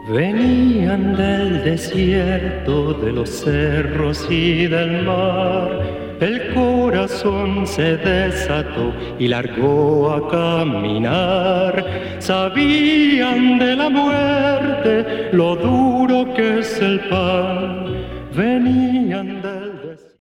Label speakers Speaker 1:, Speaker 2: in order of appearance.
Speaker 1: Venían del desierto, de los cerros y del mar. El corazón se desató y largó a caminar. Sabían de la muerte, lo duro que es el pan. Venían